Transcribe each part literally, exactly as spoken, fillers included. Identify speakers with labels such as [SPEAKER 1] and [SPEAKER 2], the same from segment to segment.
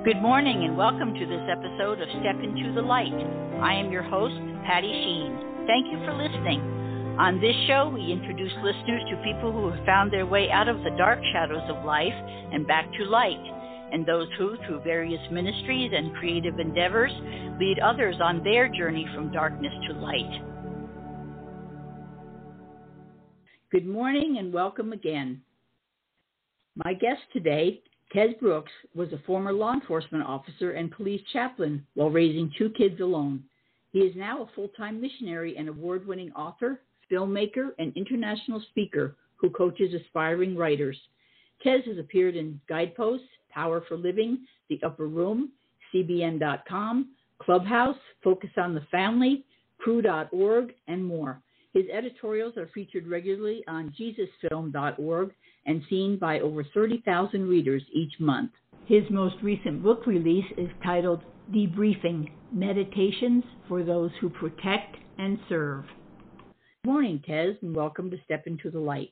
[SPEAKER 1] Good morning and welcome to this episode of Step Into the Light. I am your host, Patty Sheen. Thank you for listening. On this show, we introduce listeners to people who have found their way out of the dark shadows of life and back to light, and those who, through various ministries and creative endeavors, lead others on their journey from darkness to light. Good morning and welcome again. My guest today, Tez Brooks, was a former law enforcement officer and police chaplain while raising two kids alone. He is now a full-time missionary and award-winning author, filmmaker, and international speaker who coaches aspiring writers. Tez has appeared in Guideposts, Power for Living, The Upper Room, C B N dot com, Clubhouse, Focus on the Family, Crew dot org, and more. His editorials are featured regularly on Jesus Film dot org and seen by over thirty thousand readers each month. His most recent book release is titled Debriefing, Meditations for Those Who Protect and Serve. Good morning, Tez, and welcome to Step Into the Light.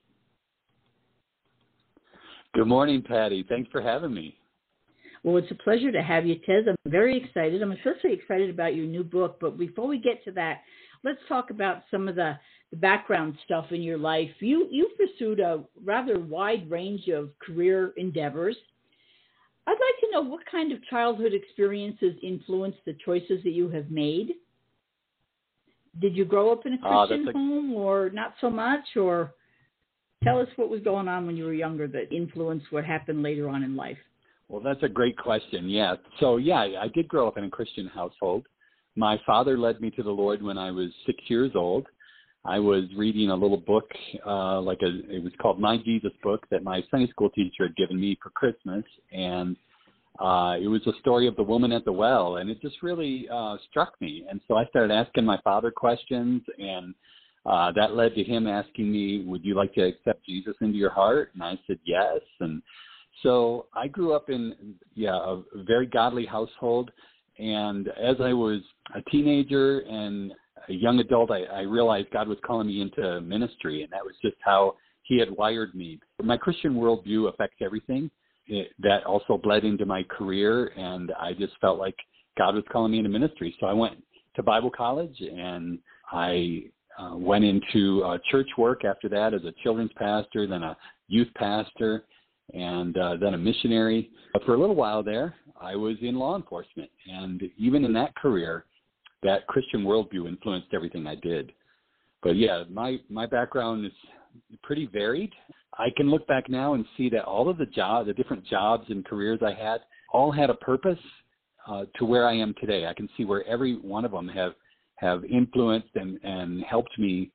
[SPEAKER 2] Good morning, Patty. Thanks for having me.
[SPEAKER 1] Well, it's a pleasure to have you, Tez. I'm very excited. I'm especially excited about your new book, but before we get to that, let's talk about some of the, the background stuff in your life. You you pursued a rather wide range of career endeavors. I'd like to know what kind of childhood experiences influenced the choices that you have made. Did you grow up in a Christian uh, a... home or not so much? Or tell us what was going on when you were younger that influenced what happened later on in life.
[SPEAKER 2] Well, that's a great question, yeah. So, yeah, I did grow up in a Christian household. My father led me to the Lord when I was six years old. I was reading a little book, uh, like a, it was called My Jesus Book that my Sunday school teacher had given me for Christmas, and uh, it was a story of the woman at the well, and it just really uh, struck me. And so I started asking my father questions, and uh, that led to him asking me, would you like to accept Jesus into your heart? And I said yes, and so I grew up in, yeah, a very godly household. And as I was a teenager and a young adult, I, I realized God was calling me into ministry, and that was just how he had wired me. My Christian worldview affects everything. It, that also bled into my career, and I just felt like God was calling me into ministry. So I went to Bible college, and I uh, went into uh, church work after that as a children's pastor, then a youth pastor, and uh, then a missionary. But for a little while there, I was in law enforcement. And even in that career, that Christian worldview influenced everything I did. But yeah, my, my background is pretty varied. I can look back now and see that all of the jobs, the different jobs and careers I had, all had a purpose uh, to where I am today. I can see where every one of them have, have influenced and, and helped me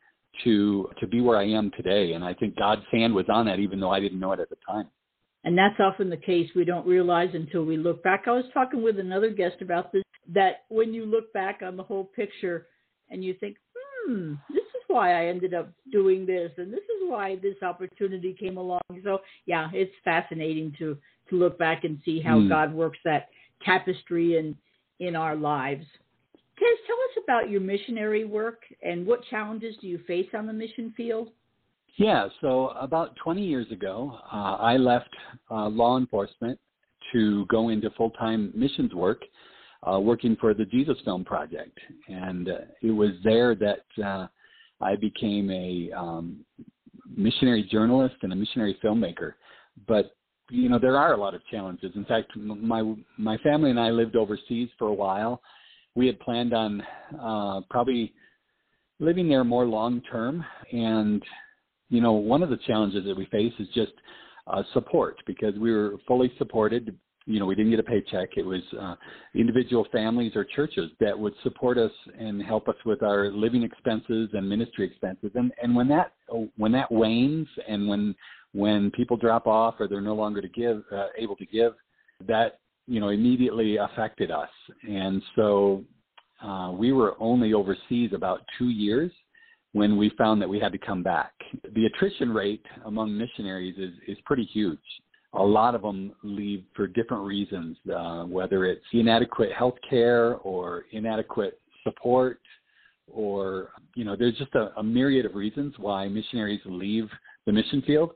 [SPEAKER 2] to to be where I am today. And I think God's hand was on that, even though I didn't know it at the time.
[SPEAKER 1] And that's often the case. We don't realize until we look back. I was talking with another guest about this, that when you look back on the whole picture and you think, hmm, this is why I ended up doing this, and this is why this opportunity came along. So, yeah, it's fascinating to, to look back and see how mm. God works that tapestry in, in our lives. Tez, tell us about your missionary work and what challenges do you face on the mission field?
[SPEAKER 2] Yeah, so about twenty years ago, uh, I left uh, law enforcement to go into full-time missions work, uh, working for the Jesus Film Project. And uh, it was there that uh, I became a um, missionary journalist and a missionary filmmaker. But, you know, there are a lot of challenges. In fact, my my family and I lived overseas for a while. We had planned on uh, probably living there more long-term, and you know, one of the challenges that we face is just uh, support, because we were fully supported. You know, we didn't get a paycheck. It was uh, individual families or churches that would support us and help us with our living expenses and ministry expenses. And and when that when that wanes, and when when people drop off or they're no longer to give uh, able to give, that you know immediately affected us. And so uh, we were only overseas about two years. When we found that we had to come back. The attrition rate among missionaries is, is pretty huge. A lot of them leave for different reasons, uh, whether it's inadequate health care or inadequate support, or, you know, there's just a, a myriad of reasons why missionaries leave the mission field.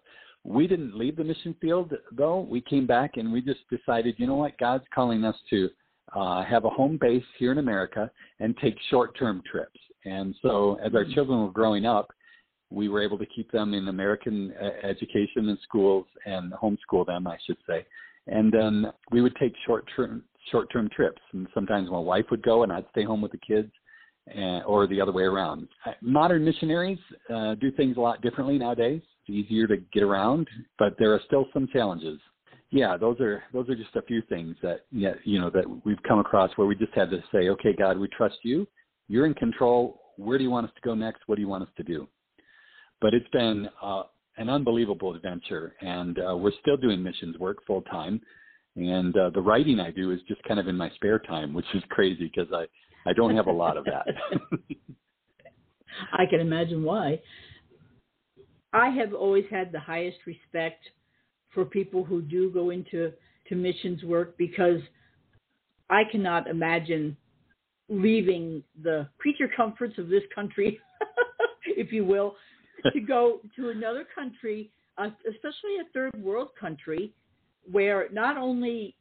[SPEAKER 2] We didn't leave the mission field, though. We came back and we just decided, you know what, God's calling us to uh, have a home base here in America and take short-term trips. And so as our children were growing up, we were able to keep them in American uh, education and schools and homeschool them, I should say. And then we would take short-term short-term trips. And sometimes my wife would go and I'd stay home with the kids, and, or the other way around. Modern missionaries uh, do things a lot differently nowadays. It's easier to get around, but there are still some challenges. Yeah, those are those are just a few things that yeah, you know that we've come across where we just had to say, okay, God, we trust you. You're in control. Where do you want us to go next? What do you want us to do? But it's been uh, an unbelievable adventure, and uh, we're still doing missions work full time. And uh, the writing I do is just kind of in my spare time, which is crazy because I, I don't have a lot of that.
[SPEAKER 1] I can imagine why. I have always had the highest respect for people who do go into to missions work, because I cannot imagine leaving the creature comforts of this country, if you will, to go to another country, uh, especially a third world country, where not only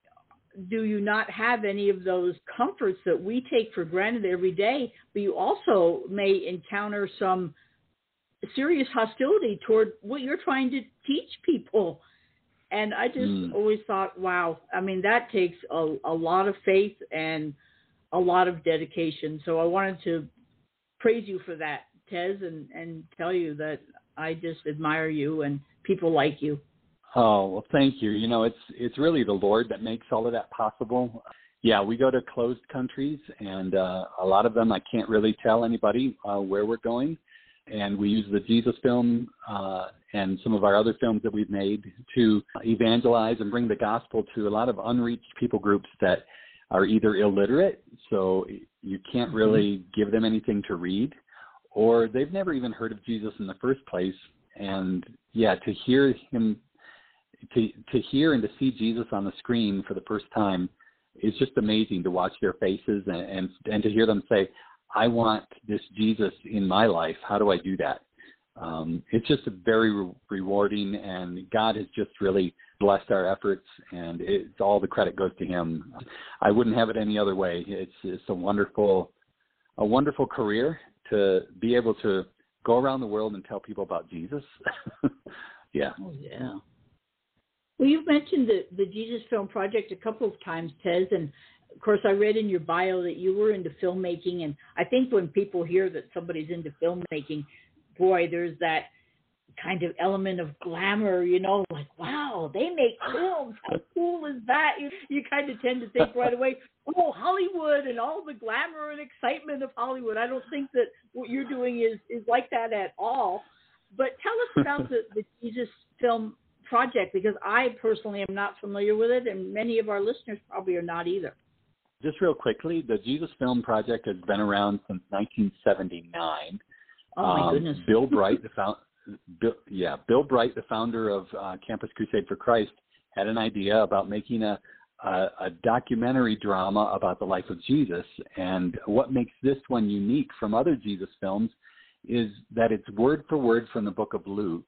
[SPEAKER 1] do you not have any of those comforts that we take for granted every day, but you also may encounter some serious hostility toward what you're trying to teach people. And I just mm. always thought, wow, I mean, that takes a, a lot of faith and a lot of dedication. So I wanted to praise you for that, Tez, and, and tell you that I just admire you and people like you.
[SPEAKER 2] Oh, well, thank you. You know, it's it's really the Lord that makes all of that possible. Yeah, we go to closed countries, and uh, a lot of them I can't really tell anybody uh, where we're going. And we use the Jesus Film uh, and some of our other films that we've made to evangelize and bring the gospel to a lot of unreached people groups that are either illiterate, so you can't really give them anything to read, or they've never even heard of Jesus in the first place. And, yeah, to hear him To, to hear and to see Jesus on the screen for the first time is just amazing, to watch their faces and, and, and to hear them say, I want this Jesus in my life. How do I do that? Um, it's just very re- rewarding, and God has just really blessed our efforts, and it's all the credit goes to him. I wouldn't have it any other way. It's, it's a wonderful, a wonderful career to be able to go around the world and tell people about Jesus. Yeah.
[SPEAKER 1] Oh, yeah. Well, you've mentioned the, the Jesus Film Project a couple of times, Tez, and of course I read in your bio that you were into filmmaking, and I think when people hear that somebody's into filmmaking, boy, there's that kind of element of glamour, you know, like, wow, they make films, how cool is that? You, you kind of tend to think right away, oh, Hollywood and all the glamour and excitement of Hollywood. I don't think that what you're doing is, is like that at all. But tell us about the, the Jesus Film Project, because I personally am not familiar with it, and many of our listeners probably are not either.
[SPEAKER 2] Just real quickly, the Jesus Film Project has been around since nineteen seventy-nine.
[SPEAKER 1] Oh my um, goodness!
[SPEAKER 2] Bill Bright, the found, Bill, yeah, Bill Bright, the founder of uh, Campus Crusade for Christ, had an idea about making a, a a documentary drama about the life of Jesus. And what makes this one unique from other Jesus films is that it's word for word from the book of Luke.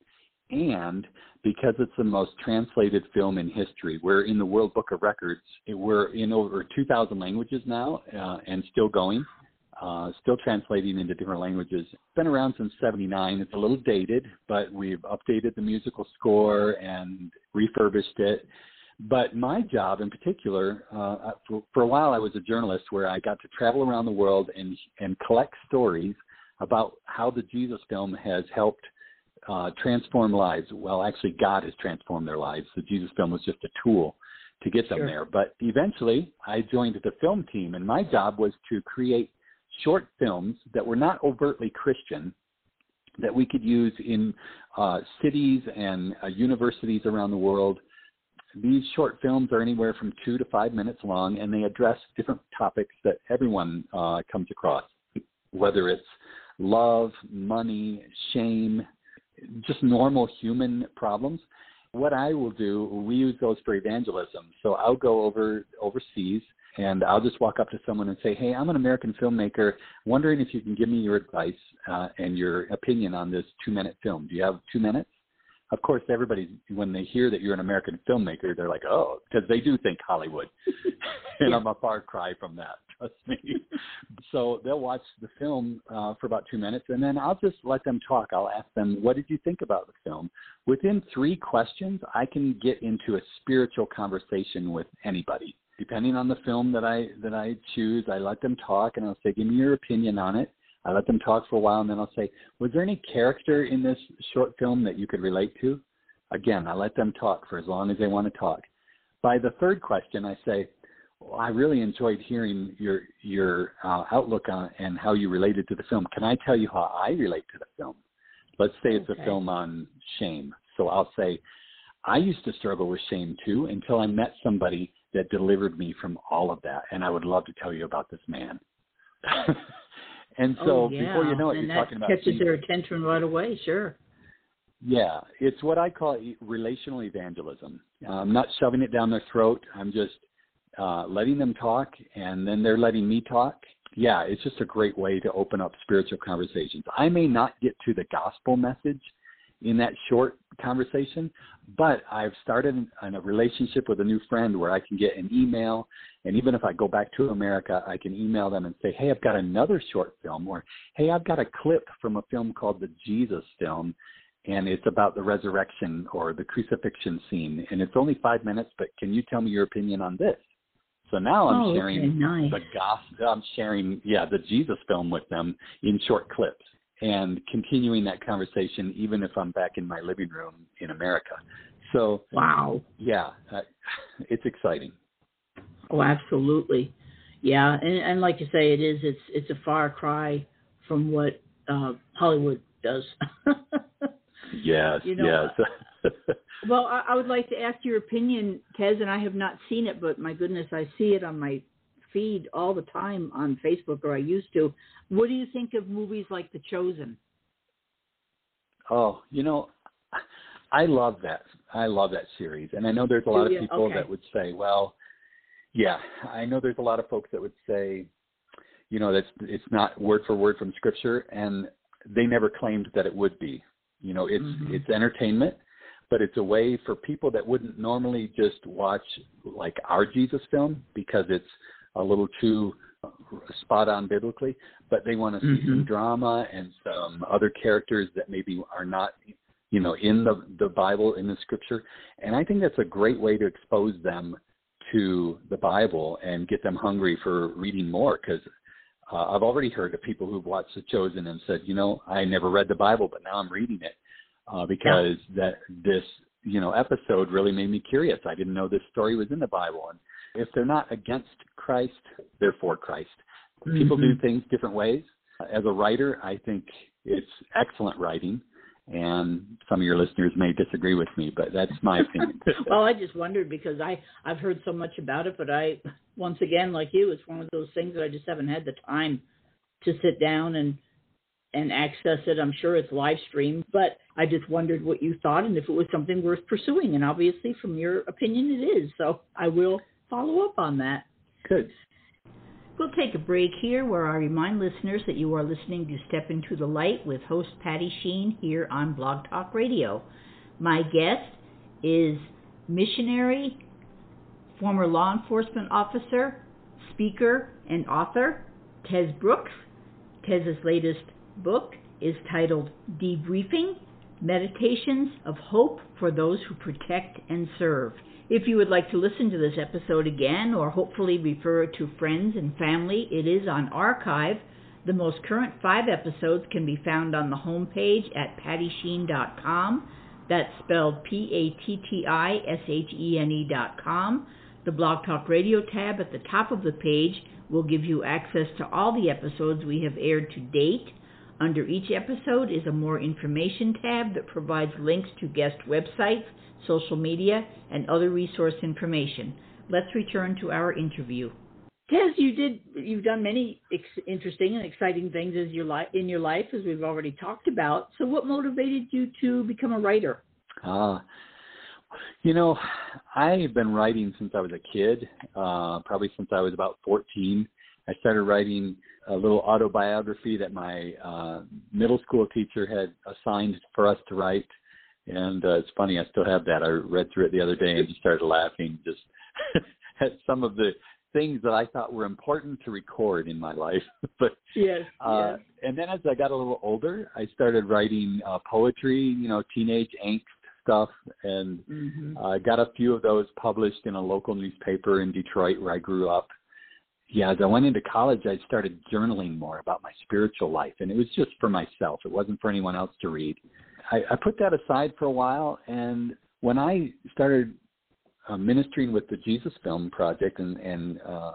[SPEAKER 2] And because it's the most translated film in history, we're in the World Book of Records. We're in over two thousand languages now, uh, and still going, uh, still translating into different languages. It's been around since seventy-nine. It's a little dated, but we've updated the musical score and refurbished it. But my job in particular, uh, for, for a while I was a journalist where I got to travel around the world and, and collect stories about how the Jesus Film has helped Uh, transform lives. Well, actually, God has transformed their lives. The Jesus Film was just a tool to get them
[SPEAKER 1] sure.
[SPEAKER 2] there. But eventually, I joined the film team, and my job was to create short films that were not overtly Christian, that we could use in uh, cities and uh, universities around the world. These short films are anywhere from two to five minutes long, and they address different topics that everyone uh, comes across, whether it's love, money, shame, just normal human problems. What I will do, we use those for evangelism. So I'll go over overseas and I'll just walk up to someone and say, hey, I'm an American filmmaker, wondering if you can give me your advice uh, and your opinion on this two-minute film. Do you have two minutes? Of course, everybody, when they hear that you're an American filmmaker, they're like, oh, because they do think Hollywood. And
[SPEAKER 1] Yeah.
[SPEAKER 2] I'm a far cry from that, trust me. So they'll watch the film uh, for about two minutes, and then I'll just let them talk. I'll ask them, what did you think about the film? Within three questions, I can get into a spiritual conversation with anybody. Depending on the film that I that I choose, I let them talk, and I'll say, give me your opinion on it. I let them talk for a while, and then I'll say, was there any character in this short film that you could relate to? Again, I let them talk for as long as they want to talk. By the third question, I say, well, I really enjoyed hearing your your uh, outlook on and how you related to the film. Can I tell you how I relate to the film? Let's say it's
[SPEAKER 1] Okay.
[SPEAKER 2] a film on shame. So I'll say, I used to struggle with shame too until I met somebody that delivered me from all of that, and I would love to tell you about this man. And so
[SPEAKER 1] oh, yeah.
[SPEAKER 2] before you know it,
[SPEAKER 1] and
[SPEAKER 2] you're
[SPEAKER 1] that
[SPEAKER 2] talking about
[SPEAKER 1] catches
[SPEAKER 2] Jesus.
[SPEAKER 1] their attention right away. Sure.
[SPEAKER 2] Yeah, it's what I call relational evangelism. I'm not shoving it down their throat. I'm just uh, letting them talk, and then they're letting me talk. Yeah, it's just a great way to open up spiritual conversations. I may not get to the gospel message in that short conversation, but I've started in a relationship with a new friend where I can get an email, and even if I go back to America, I can email them and say, hey, I've got another short film, or hey, I've got a clip from a film called the Jesus Film, and it's about the resurrection or the crucifixion scene, and it's only five minutes, but can you tell me your opinion on this? So now I'm
[SPEAKER 1] oh,
[SPEAKER 2] sharing
[SPEAKER 1] okay, nice.
[SPEAKER 2] the gospel, I'm sharing, yeah, the Jesus Film with them in short clips, and continuing that conversation even if I'm back in my living room in America. So,
[SPEAKER 1] Wow.
[SPEAKER 2] yeah, uh, it's exciting.
[SPEAKER 1] Oh, absolutely. Yeah, and, and like you say, it is. It's it's a far cry from what uh, Hollywood does.
[SPEAKER 2] Yes,
[SPEAKER 1] You know,
[SPEAKER 2] yes.
[SPEAKER 1] Well, I, I would like to ask your opinion, Tez, and I have not seen it, but my goodness, I see it on my feed all the time on Facebook, or I used to. What do you think of movies like The Chosen?
[SPEAKER 2] Oh, you know, I love that. I love that series. And I know there's a lot
[SPEAKER 1] Do
[SPEAKER 2] of
[SPEAKER 1] you?
[SPEAKER 2] people
[SPEAKER 1] Okay.
[SPEAKER 2] that would say, well, yeah, I know there's a lot of folks that would say, you know, that's it's not word for word from Scripture, and they never claimed that it would be. You know, it's
[SPEAKER 1] Mhm.
[SPEAKER 2] it's entertainment, but it's a way for people that wouldn't normally just watch like our Jesus Film because it's a little too spot on biblically, but they want to see
[SPEAKER 1] Mhm.
[SPEAKER 2] some drama and some other characters that maybe are not, you know, in the, the Bible, in the Scripture. And I think that's a great way to expose them to the Bible and get them hungry for reading more, because uh, I've already heard of people who've watched The Chosen and said, you know, I never read the Bible, but now I'm reading it uh, because yeah. that this, you know, episode really made me curious. I didn't know this story was in the Bible. And if they're not against Christ, they're for Christ. Mm-hmm. People do things different ways. As a writer, I think it's excellent writing. And some of your listeners may disagree with me, but that's my opinion.
[SPEAKER 1] Well, I just wondered because I, I've heard so much about it, but I, once again, like you, it's one of those things that I just haven't had the time to sit down and and access it. I'm sure it's live streamed, but I just wondered what you thought and if it was something worth pursuing. And obviously, from your opinion, it is. So I will follow up on that.
[SPEAKER 2] Good.
[SPEAKER 1] We'll take a break here where I remind listeners that you are listening to Step Into the Light with host Patty Sheen here on Blog Talk Radio. My guest is missionary, former law enforcement officer, speaker, and author, Tez Brooks. Tez's latest book is titled Debriefing, Meditations of Hope for Those Who Protect and Serve. If you would like to listen to this episode again or hopefully refer it to friends and family, it is on archive. The most current five episodes can be found on the homepage at patty sheen dot com. That's spelled P A T T I S H E N E dot com. The Blog Talk Radio tab at the top of the page will give you access to all the episodes we have aired to date. Under each episode is a More Information tab that provides links to guest websites, social media, and other resource information. Let's return to our interview. Tez, you did, you've done many ex- interesting and exciting things as your li- in your life, as we've already talked about. So what motivated you to become a writer?
[SPEAKER 2] Uh, you know, I've been writing since I was a kid, uh, probably since I was about fourteen. I started writing a little autobiography that my uh, middle school teacher had assigned for us to write. And uh, it's funny, I still have that. I read through it the other day and just started laughing just at some of the things that I thought were important to record in my life. but
[SPEAKER 1] yes,
[SPEAKER 2] uh,
[SPEAKER 1] yes.
[SPEAKER 2] And then as I got a little older, I started writing uh, poetry, you know, teenage angst stuff, and I mm-hmm. uh, got a few of those published in a local newspaper in Detroit where I grew up. Yeah, as I went into college, I started journaling more about my spiritual life, and it was just for myself. It wasn't for anyone else to read. I, I put that aside for a while, and when I started uh, ministering with the Jesus Film Project and, and uh,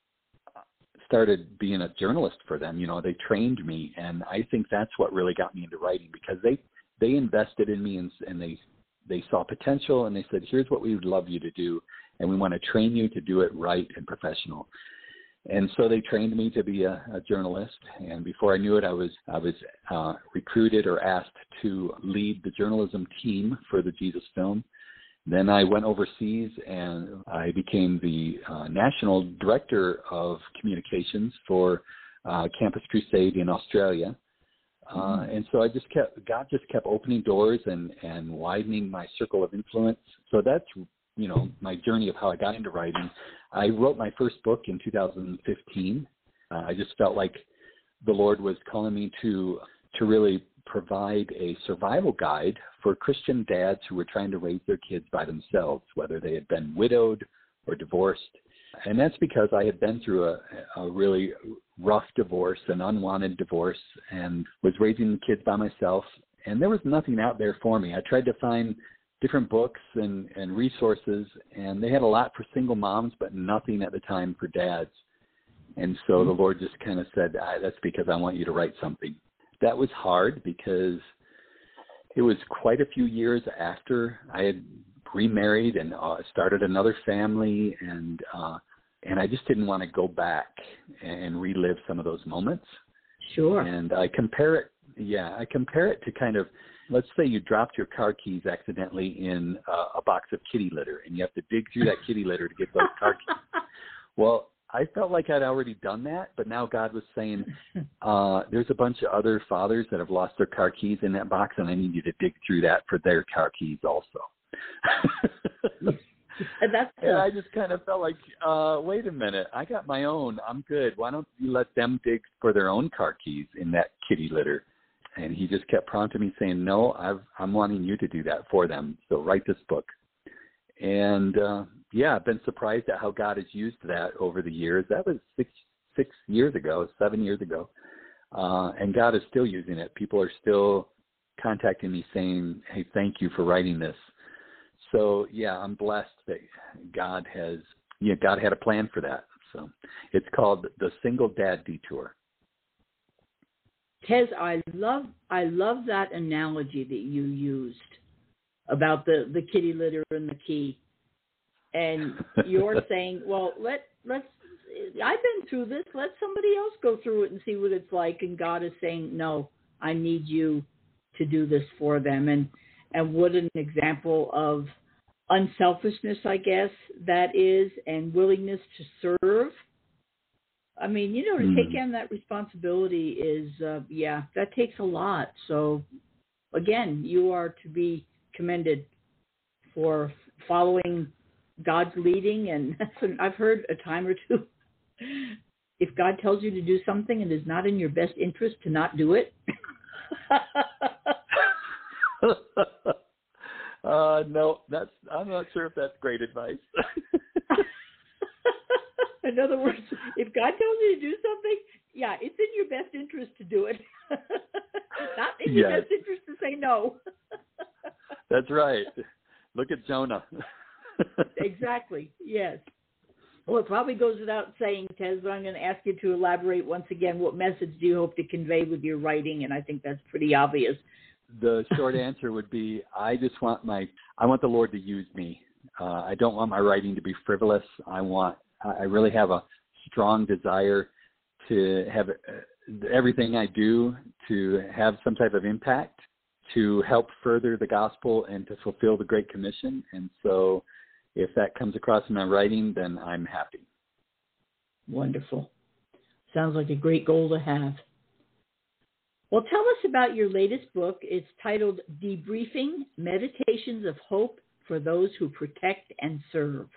[SPEAKER 2] started being a journalist for them, you know, they trained me, and I think that's what really got me into writing, because they, they invested in me, and, and they they saw potential, and they said, here's what we would love you to do, and we want to train you to do it right and professional. And so they trained me to be a, a journalist, and before I knew it, I was I was uh, recruited or asked to lead the journalism team for the Jesus Film. Then I went overseas, and I became the uh, national director of communications for uh, Campus Crusade in Australia. Uh, and so I just kept, God just kept opening doors and, and widening my circle of influence. So that's, you know, my journey of how I got into writing. I wrote my first book in two thousand fifteen. Uh, I just felt like the Lord was calling me to, to really provide a survival guide for Christian dads who were trying to raise their kids by themselves, whether they had been widowed or divorced. And that's because I had been through a, a really rough divorce, an unwanted divorce, and was raising kids by myself. And there was nothing out there for me. I tried to find different books and, and resources, and they had a lot for single moms, but nothing at the time for dads. And so the Lord just kind of said, ah, that's because I want you to write something. That was hard because it was quite a few years after I had remarried and uh, started another family, and uh, and I just didn't want to go back and relive some of those moments.
[SPEAKER 1] Sure.
[SPEAKER 2] And I compare it, yeah, I compare it to kind of, let's say you dropped your car keys accidentally in uh, a box of kitty litter, and you have to dig through that kitty litter to get those car keys. Well, I felt like I'd already done that, but now God was saying, uh, there's a bunch of other fathers that have lost their car keys in that box, and I need you to dig through that for their car keys also.
[SPEAKER 1] And that's
[SPEAKER 2] and I just kind of felt like, uh, wait a minute, I got my own. I'm good. Why don't you let them dig for their own car keys in that kitty litter? And he just kept prompting me, saying, no, I've, I'm wanting you to do that for them. So write this book. And, uh, yeah, I've been surprised at how God has used that over the years. That was six six years ago, seven years ago. Uh, and God is still using it. People are still contacting me saying, hey, thank you for writing this. So, yeah, I'm blessed that God has, you know, God had a plan for that. So it's called The Single Dad Detour.
[SPEAKER 1] Tez, I love I love that analogy that you used about the, the kitty litter and the key. And you're saying, well, let, let's, I've been through this. Let somebody else go through it and see what it's like. And God is saying, no, I need you to do this for them. And, and what an example of unselfishness, I guess, that is, and willingness to serve. I mean, you know, to mm. take on that responsibility is, uh, yeah, that takes a lot. So, again, you are to be commended for following God's leading. And I've heard a time or two, if God tells you to do something and is not in your best interest, to not do it.
[SPEAKER 2] uh, no, that's, I'm not sure if that's great advice.
[SPEAKER 1] In other words, if God tells you to do something, yeah, it's in your best interest to do it. Not in your yes. best interest to say no.
[SPEAKER 2] That's right. Look at Jonah.
[SPEAKER 1] Exactly, yes. Well, it probably goes without saying, Tez, but I'm going to ask you to elaborate once again. What message do you hope to convey with your writing? And I think that's pretty obvious.
[SPEAKER 2] The short answer would be, I just want my, I want the Lord to use me. Uh, I don't want my writing to be frivolous. I want, I really have a strong desire to have everything I do to have some type of impact, to help further the gospel and to fulfill the Great Commission. And so if that comes across in my writing, then I'm happy.
[SPEAKER 1] Wonderful. Sounds like a great goal to have. Well, tell us about your latest book. It's titled Debriefing Meditations of Hope for Those Who Protect and Serve.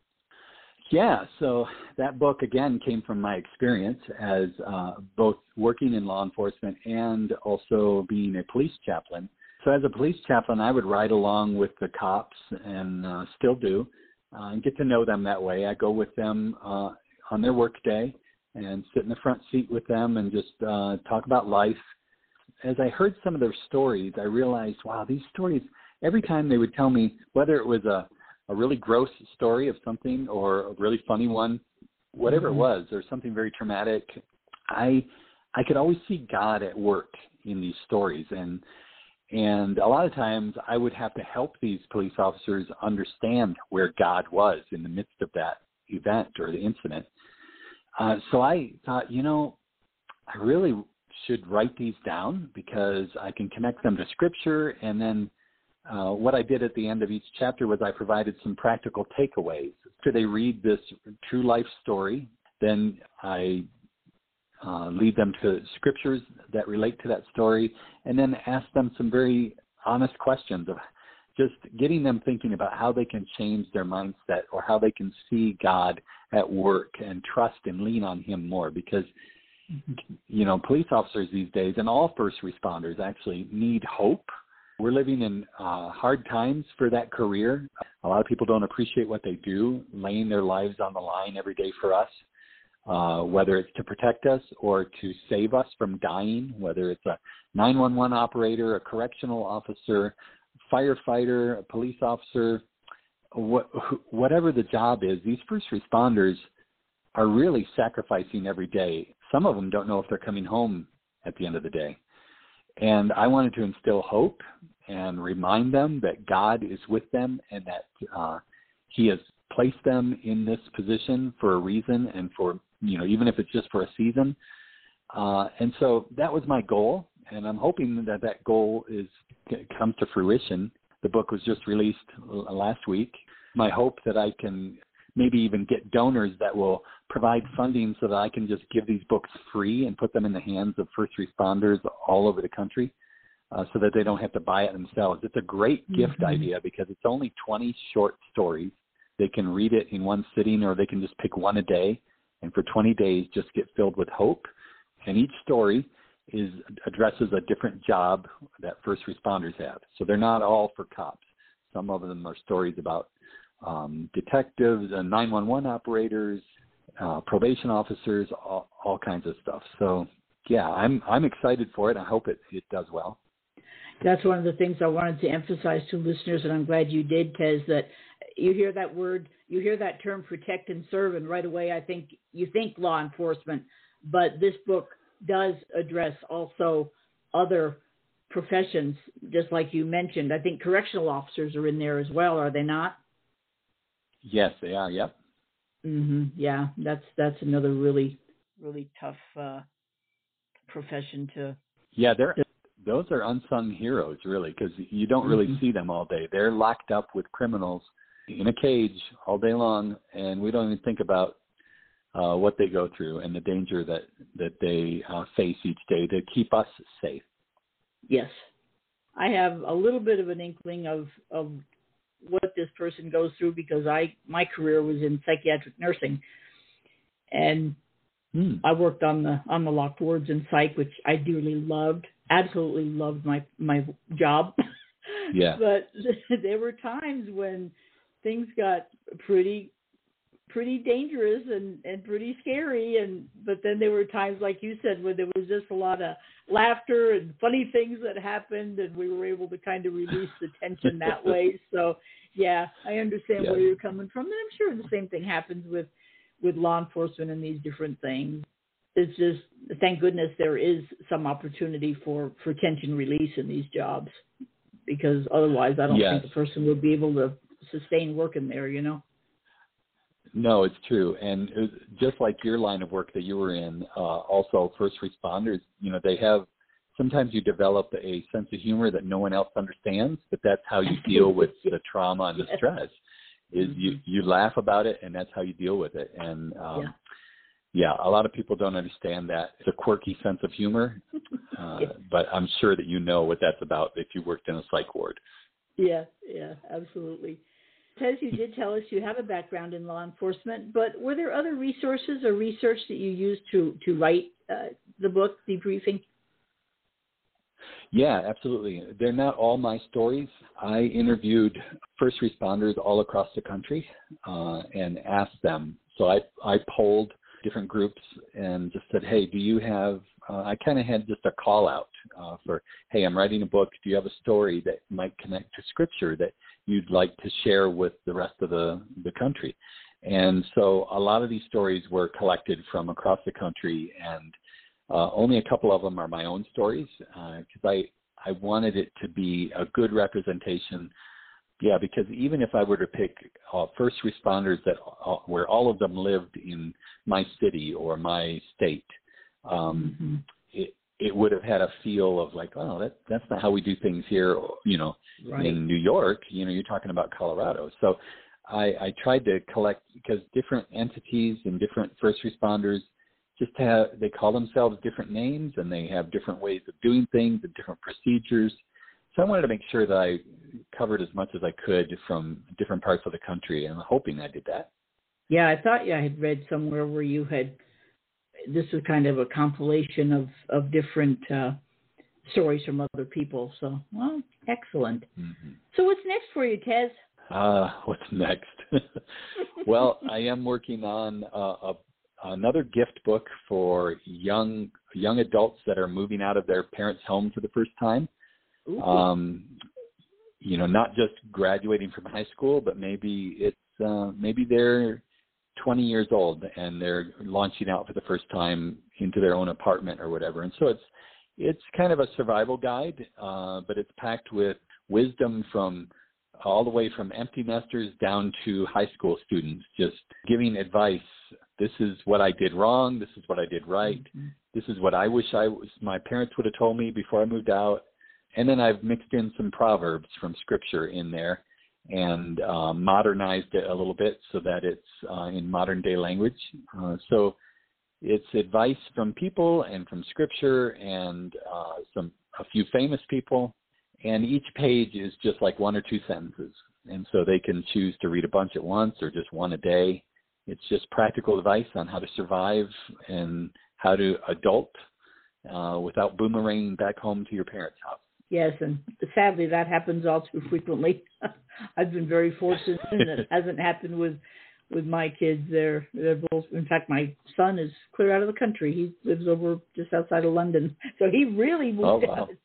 [SPEAKER 2] Yeah, so that book, again, came from my experience as uh, both working in law enforcement and also being a police chaplain. So as a police chaplain, I would ride along with the cops and uh, still do uh, and get to know them that way. I go with them uh, on their work day and sit in the front seat with them and just uh, talk about life. As I heard some of their stories, I realized, wow, these stories, every time they would tell me, whether it was a, a really gross story of something or a really funny one, whatever mm-hmm. it was, or something very traumatic, I I could always see God at work in these stories. And and a lot of times I would have to help these police officers understand where God was in the midst of that event or the incident. Uh, so I thought, you know, I really should write these down because I can connect them to Scripture. And then uh, what I did at the end of each chapter was I provided some practical takeaways. After they read this true life story, then I uh, lead them to Scriptures that relate to that story, and then ask them some very honest questions of just getting them thinking about how they can change their mindset or how they can see God at work and trust and lean on Him more. Because you know, police officers these days and all first responders actually need hope. We're living in uh, hard times for that career. A lot of people don't appreciate what they do, laying their lives on the line every day for us, uh, whether it's to protect us or to save us from dying, whether it's a nine one one operator, a correctional officer, firefighter, a police officer, what, whatever the job is, these first responders are really sacrificing every day. Some of them don't know if they're coming home at the end of the day. And I wanted to instill hope and remind them that God is with them and that uh, He has placed them in this position for a reason and for, you know, even if it's just for a season. Uh, and so that was my goal, and I'm hoping that that goal is comes to fruition. The book was just released last week. My hope that I can maybe even get donors that will provide funding so that I can just give these books free and put them in the hands of first responders all over the country uh, so that they don't have to buy it themselves. It's a great mm-hmm. gift idea because it's only twenty short stories. They can read it in one sitting or they can just pick one a day and for twenty days just get filled with hope. And each story is addresses a different job that first responders have. So they're not all for cops. Some of them are stories about Um, detectives and nine one one operators, uh, probation officers, all, all kinds of stuff. So, yeah, I'm I'm excited for it. I hope it, it does well.
[SPEAKER 1] That's one of the things I wanted to emphasize to listeners, and I'm glad you did, Tez, that you hear that word, you hear that term protect and serve, and right away I think you think law enforcement, but this book does address also other professions, just like you mentioned. I think correctional officers are in there as well, are they not?
[SPEAKER 2] Yes, they are. Yep.
[SPEAKER 1] Mm-hmm. Yeah, that's that's another really really tough uh, profession to.
[SPEAKER 2] Yeah, they're those are unsung heroes, really, because you don't really mm-hmm. see them all day. They're locked up with criminals in a cage all day long, and we don't even think about uh, what they go through and the danger that that they uh, face each day to keep us safe.
[SPEAKER 1] Yes, I have a little bit of an inkling of of. what this person goes through because I my career was in psychiatric nursing, and mm. I worked on the on the locked wards in psych, which I dearly loved, absolutely loved my my job.
[SPEAKER 2] Yeah.
[SPEAKER 1] But there were times when things got pretty pretty dangerous and, and pretty scary, and but then there were times, like you said, where there was just a lot of laughter and funny things that happened, and we were able to kind of release the tension that way. So, yeah, I understand yeah. where you're coming from, and I'm sure the same thing happens with, with law enforcement and these different things. It's just, thank goodness there is some opportunity for, for tension release in these jobs, because otherwise I don't yes. think the person would be able to sustain work in there, you know?
[SPEAKER 2] No, it's true. And it was just like your line of work that you were in, uh, also first responders, you know, they have, sometimes you develop a sense of humor that no one else understands, but that's how you deal with the trauma and the stress, is mm-hmm. you, you laugh about it and that's how you deal with it. And, um, yeah. Yeah, a lot of people don't understand that. It's a quirky sense of humor, uh,
[SPEAKER 1] Yeah.
[SPEAKER 2] but I'm sure that you know what that's about if you worked in a psych ward.
[SPEAKER 1] Yeah, yeah, absolutely. As you did tell us, you have a background in law enforcement, but were there other resources or research that you used to, to write uh, the book, Debriefing?
[SPEAKER 2] Yeah, absolutely. They're not all my stories. I interviewed first responders all across the country uh, and asked them. So I, I polled different groups and just said, hey, do you have, uh, I kind of had just a call out uh, for, hey, I'm writing a book. Do you have a story that might connect to Scripture that you'd like to share with the rest of the, the country? And so a lot of these stories were collected from across the country, and uh, only a couple of them are my own stories because uh, I, I wanted it to be a good representation. Yeah, because even if I were to pick uh, first responders that uh, where all of them lived in my city or my state, um, mm-hmm. it it would have had a feel of like, oh, that that's not how we do things here. You know, right. In New York, you know, you're talking about Colorado. So I, I tried to collect because different entities and different first responders just have they call themselves different names and they have different ways of doing things and different procedures. So I wanted to make sure that I covered as much as I could from different parts of the country, and I'm hoping I did that.
[SPEAKER 1] Yeah, I thought yeah, I had read somewhere where you had, this was kind of a compilation of, of different uh, stories from other people. So, well, excellent. Mm-hmm. So what's next for you, Tez?
[SPEAKER 2] Uh, what's next? Well, I am working on uh, a, another gift book for young young adults that are moving out of their parents' home for the first time. Ooh. Um, you know, not just graduating from high school, but maybe it's uh, maybe they're twenty years old and they're launching out for the first time into their own apartment or whatever. And so it's it's kind of a survival guide, uh, but it's packed with wisdom from all the way from empty nesters down to high school students, just giving advice. This is what I did wrong. This is what I did right. Mm-hmm. This is what I wish I was, my parents would have told me before I moved out. And then I've mixed in some proverbs from Scripture in there and uh, modernized it a little bit so that it's uh, in modern day language. Uh, so it's advice from people and from Scripture and uh, some a few famous people. And each page is just like one or two sentences. And so they can choose to read a bunch at once or just one a day. It's just practical advice on how to survive and how to adult uh, without boomeranging back home to your parents' house.
[SPEAKER 1] Yes, and sadly that happens all too frequently. I've been very fortunate, and it hasn't happened with with my kids. They're they're both. In fact, my son is clear out of the country. He lives over just outside of London, so he really moved
[SPEAKER 2] oh, wow.
[SPEAKER 1] out.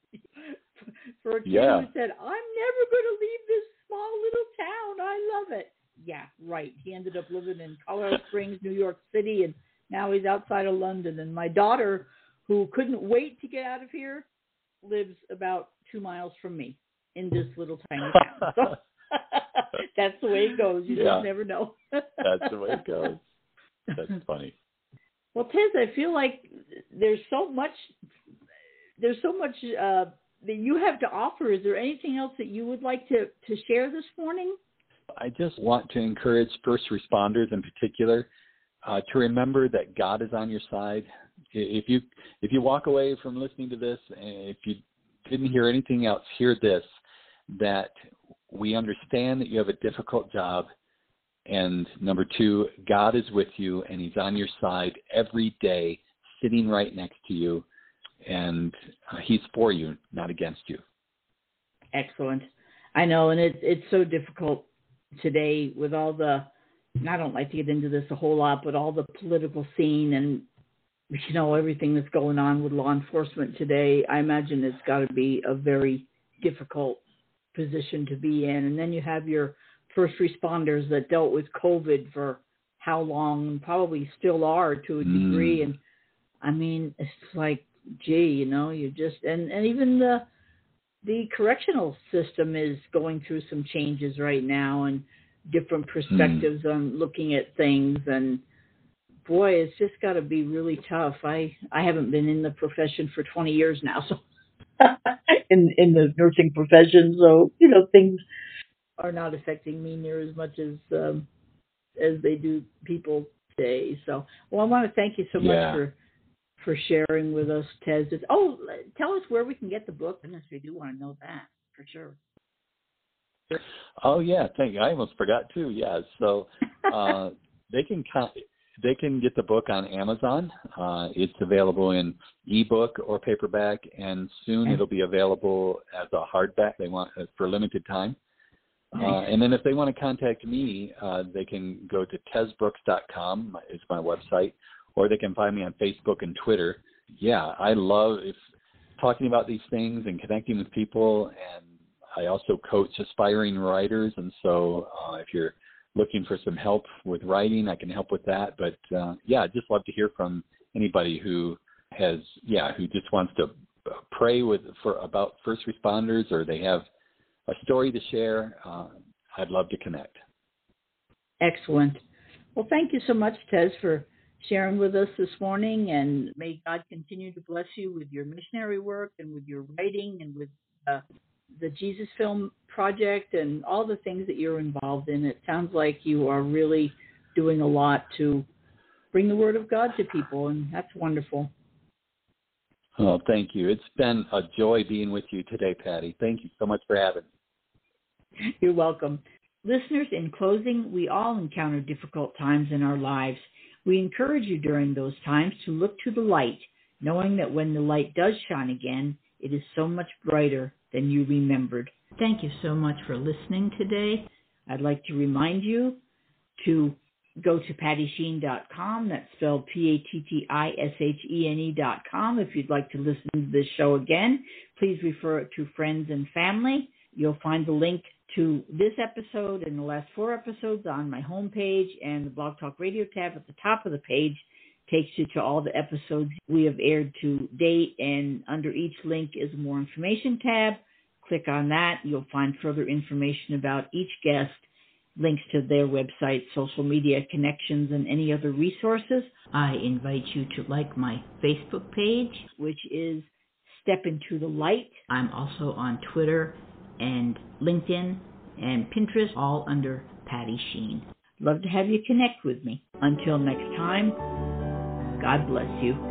[SPEAKER 1] For a kid
[SPEAKER 2] yeah.
[SPEAKER 1] who said, "I'm never going to leave this small little town. I love it." Yeah, right. He ended up living in Colorado Springs, New York City, and now he's outside of London. And my daughter, who couldn't wait to get out of here, lives about two miles from me in this little tiny town. So that's the way it goes. You
[SPEAKER 2] yeah.
[SPEAKER 1] just never know.
[SPEAKER 2] That's the way it goes. That's funny.
[SPEAKER 1] Well, Tiz, I feel like there's so much, there's so much uh, that you have to offer. Is there anything else that you would like to, to share this morning?
[SPEAKER 2] I just want to encourage first responders in particular uh, to remember that God is on your side. If you if you walk away from listening to this, if you didn't hear anything else, hear this, that we understand that you have a difficult job, and number two, God is with you, and he's on your side every day, sitting right next to you, and uh, he's for you, not against you.
[SPEAKER 1] Excellent. I know, and it, it's so difficult today with all the, and I don't like to get into this a whole lot, but all the political scene and, you know, everything that's going on with law enforcement today. I imagine it's got to be a very difficult position to be in. And then you have your first responders that dealt with COVID for how long, and probably still are to a degree. Mm. And I mean, it's like, gee, you know, you just, and, and even the, the correctional system is going through some changes right now and different perspectives mm. on looking at things. And boy, it's just got to be really tough. I, I haven't been in the profession for twenty years now, so in in the nursing profession. So, you know, things are not affecting me near as much as um, as they do people day. So, well, I want to thank you so
[SPEAKER 2] Yeah.
[SPEAKER 1] much for for sharing with us, Tez. Oh, tell us where we can get the book. Goodness, we do want to know that for sure.
[SPEAKER 2] Oh yeah, thank you. I almost forgot too. Yeah, so uh, they can con- they can get the book on Amazon. Uh, it's available in ebook or paperback, and soon
[SPEAKER 1] Okay.
[SPEAKER 2] it'll be available as a hardback. They want uh, for limited time.
[SPEAKER 1] Nice.
[SPEAKER 2] Uh, and then if they want to contact me, uh, they can go to tez brooks dot com is my website, or they can find me on Facebook and Twitter. Yeah, I love if talking about these things and connecting with people, and I also coach aspiring writers, and so uh, if you're looking for some help with writing, I can help with that. But uh, yeah, I'd just love to hear from anybody who has, yeah, who just wants to pray with for about first responders, or they have a story to share. Uh, I'd love to connect.
[SPEAKER 1] Excellent. Well, thank you so much, Tez, for sharing with us this morning, and may God continue to bless you with your missionary work and with your writing and with uh, the Jesus Film Project and all the things that you're involved in. It sounds like you are really doing a lot to bring the Word of God to people, and that's wonderful.
[SPEAKER 2] Oh, thank you. It's been a joy being with you today, Patty. Thank you so much for having me.
[SPEAKER 1] You're welcome. Listeners, in closing, we all encounter difficult times in our lives. We encourage you during those times to look to the light, knowing that when the light does shine again, it is so much brighter than you remembered. Thank you so much for listening today. I'd like to remind you to go to patty sheen dot com. That's spelled P A T T I S H E N E dot com. If you'd like to listen to this show again, please refer it to friends and family. You'll find the link to this episode and the last four episodes on my homepage, and the Blog Talk Radio tab at the top of the page takes you to all the episodes we have aired to date, and under each link is a more information tab. Click on that. You'll find further information about each guest, links to their website, social media connections, and any other resources. I invite you to like my Facebook page, which is Step Into the Light. I'm also on Twitter and LinkedIn and Pinterest, all under Patty Sheen. Love to have you connect with me. Until next time, God bless you.